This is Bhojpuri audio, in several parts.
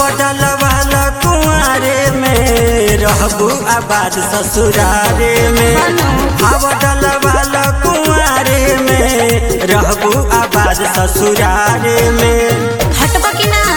डलवाल कुंवारे में रहबू आबाद ससुरारे में। डलवाल कुंवारे में रहबू आबाद ससुरारे में। हटबा की ना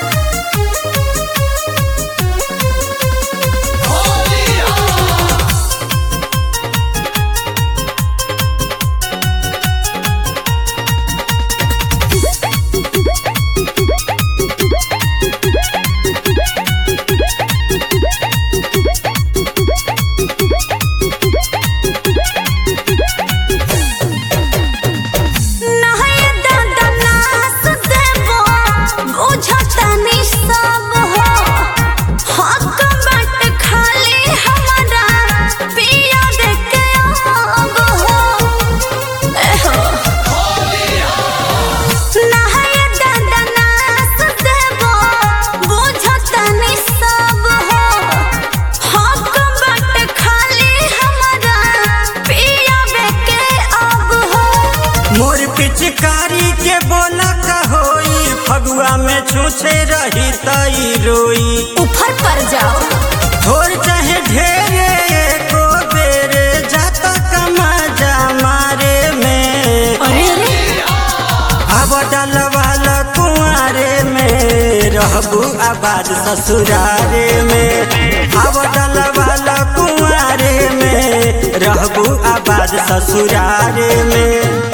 पिचकारी के बोला होई फगुआ में छूछे रही तई रोई। ऊपर पर जाओ थोड़ चाहे ढेरे को बेरे जाता कमजा मारे में। अब डलवाल कुंवारे में रहबू आबाद ससुरारे में। अब डलवाल कुंवारे में रहबू आबाद ससुरारे में।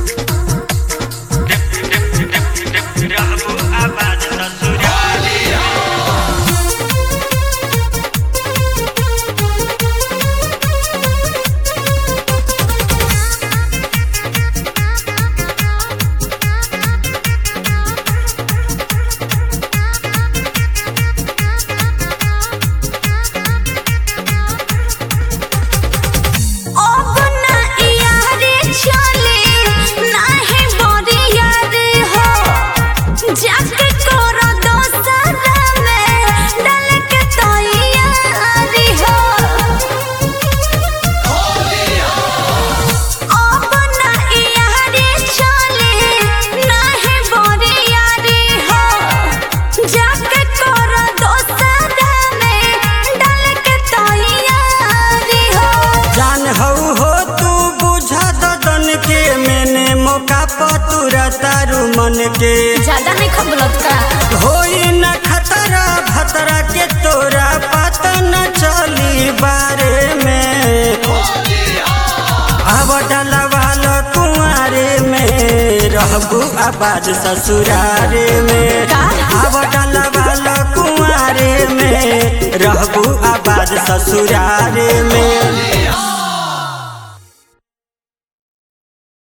तारू मन के ज्यादा नहीं खबलत का होई न खतरा भतरा के तोरा पता न चली बारे में। अब डलवाल कुंवारे में रहबू आबाद ससुरारे में। अब डलवाल कुंवारे में रहबू आबाद ससुरारे में।